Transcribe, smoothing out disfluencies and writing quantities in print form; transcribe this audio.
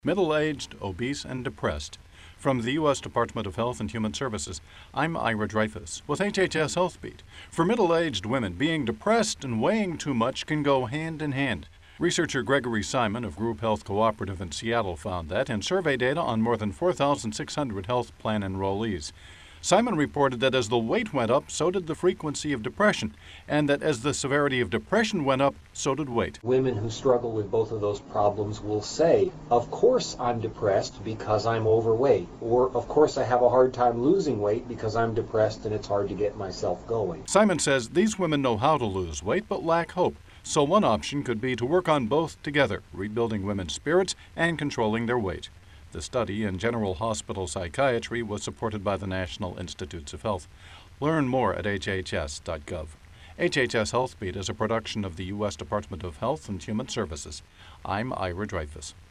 Middle-aged, obese, and depressed. From the U.S. Department of Health and Human Services, I'm Ira Dreyfus with HHS Health Beat. For middle-aged women, being depressed and weighing too much can go hand in hand. Researcher Gregory Simon of Group Health Cooperative in Seattle found that in survey data on more than 4,600 health plan enrollees. Simon reported that as the weight went up, so did the frequency of depression, and that as the severity of depression went up, so did weight. Women who struggle with both of those problems will say, of course I'm depressed because I'm overweight, or of course I have a hard time losing weight because I'm depressed and it's hard to get myself going. Simon says these women know how to lose weight but lack hope, so one option could be to work on both together, rebuilding women's spirits and controlling their weight. The study in general hospital psychiatry was supported by the National Institutes of Health. Learn more at hhs.gov. HHS Health Beat is a production of the U.S. Department of Health and Human Services. I'm Ira Dreyfus.